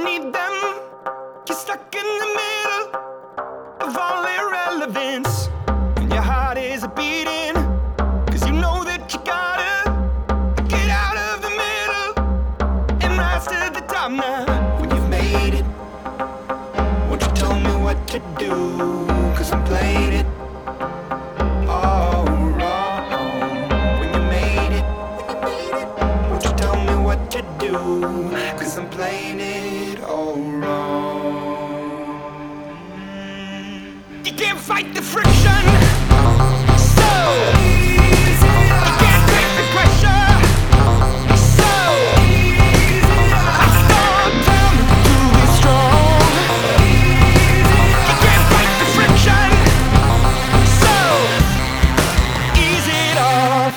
need them. You're stuck in the middle of all irrelevance, and your heart is beating, 'cause you know that you gotta get out of the middle and rise to the top now. When you've made it, won't you tell me what to do? 'Cause I'm playing it all wrong. When you made it, won't you tell me what to do? 'Cause I'm playing it all wrong. You can't fight the friction, so you can't take the pressure, so I start down to be strong. You can't fight the friction, so ease it off.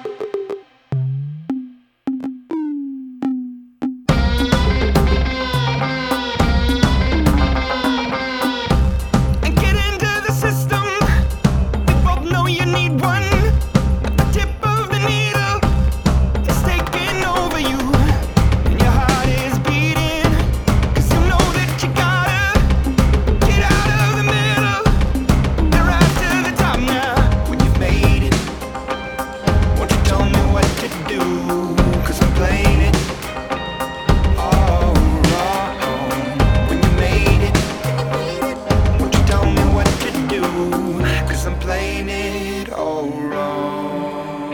And get into the system. We both know you need one. At the tip of the needle, it's taking over you, and your heart is beating, 'cause you know that you gotta get out of the middle and rise to the top now. When you've made it, won't you tell me what to do? 'Cause I'm playing it all wrong. When you made it, won't you tell me what to do? 'Cause I'm playing it all wrong.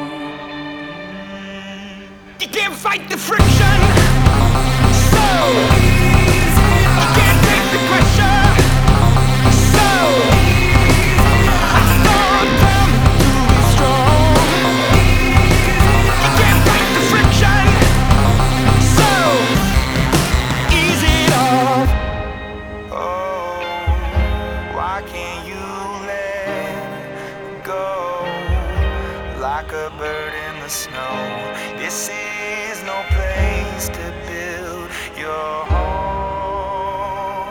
You can't fight the friction, so you can't take the pressure, so I start down to be strong. You can't fight the friction, so ease it off. Oh, why can't you let go like a bird in the snow? This is no place to build your home.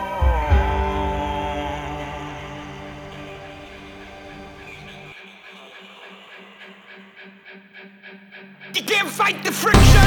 You can't fight the friction.